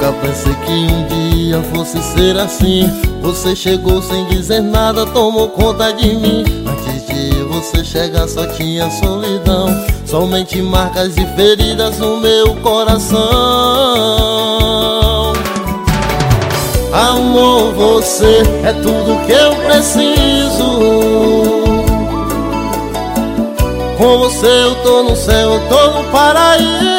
Nunca pensei que um dia fosse ser assim. Você chegou sem dizer nada, tomou conta de mim. Antes de você chegar só tinha solidão, somente marcas e feridas no meu coração. Amor, você é tudo que eu preciso. Com você eu tô no céu, eu tô no paraíso.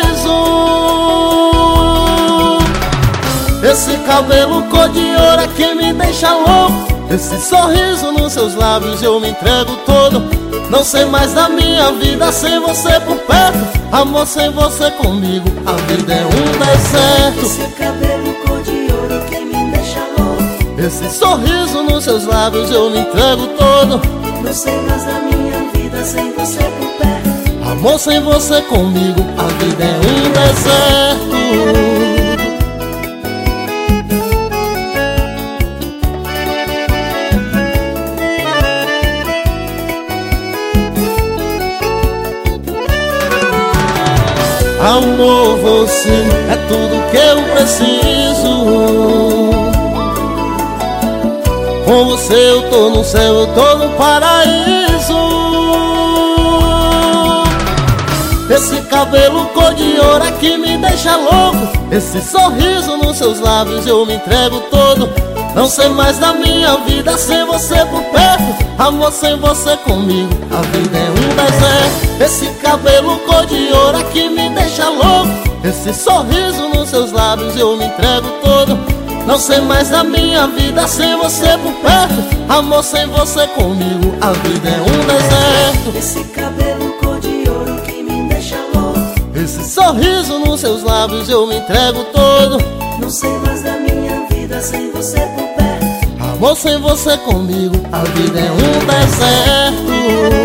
Esse cabelo cor de ouro é que me deixa louco. Esse sorriso nos seus lábios eu me entrego todo. Não sei mais da minha vida sem você por perto. Amor, sem você comigo a vida é um deserto. Esse cabelo cor de ouro que me deixa louco. Esse sorriso nos seus lábios eu me entrego todo. Não sei mais da minha vida sem você por perto. Amor, sem você comigo a vida é um deserto. Amor, você é tudo que eu preciso. Com você eu tô no céu, eu tô no paraíso. Esse cabelo cor de ouro é que me deixa louco. Esse sorriso nos seus lábios eu me entrego todo. Não sei mais da minha vida sem você por perto. Amor, sem você comigo a vida é um deserto. Esse cabelo cor de ouro é que me deixa louco. Esse sorriso nos seus lábios eu me entrego todo. Não sei mais da minha vida sem você por perto. Amor, sem você comigo a vida é um deserto. Esse cabelo cor de ouro que me deixa louco. Esse sorriso nos seus lábios eu me entrego todo. Não sei mais da minha vida sem você por perto. Amor, sem você comigo a vida é um deserto.